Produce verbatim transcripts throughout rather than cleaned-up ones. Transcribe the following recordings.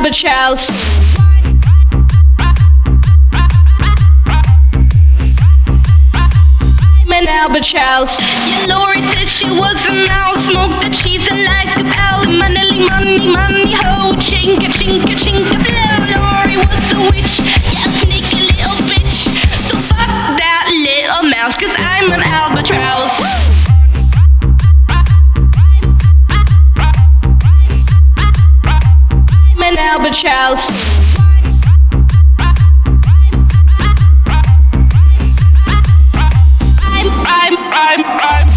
albatross. I'm an albatross. Yeah, Lori said she was a mouse. Smoked the cheese and like a cow. Money, money, money, ho. Chinka, chinka, chinka, blow. Lori was a witch. Yeah, sneaky little bitch. So fuck that little mouse, cause I'm an albatross. I'm an albatross. I'm, I'm, I'm.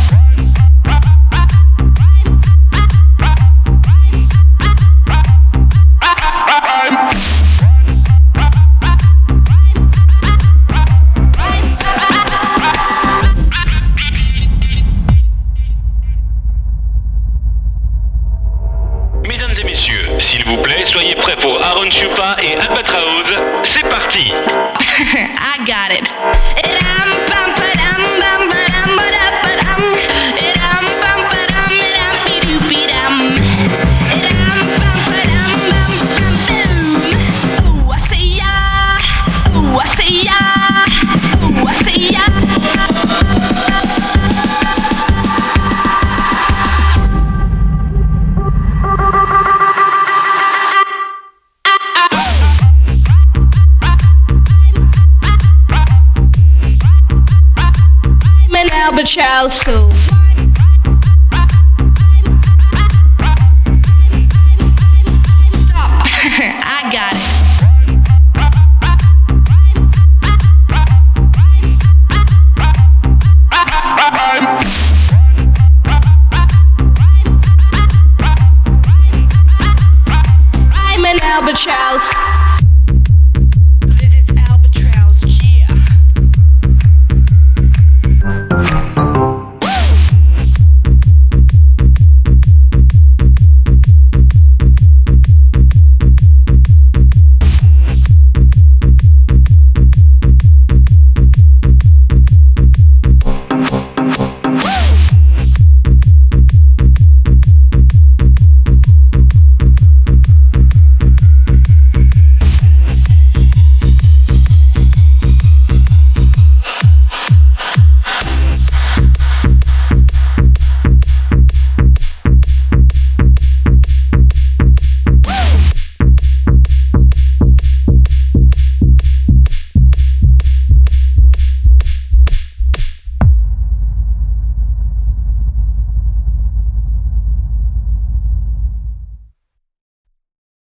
Mesdames et messieurs, s'il vous plaît, soyez prêts pour Aaron Chupa et Albatraoz. C'est parti. I got it. Albatross. Stop. I got it. I'm an albatross.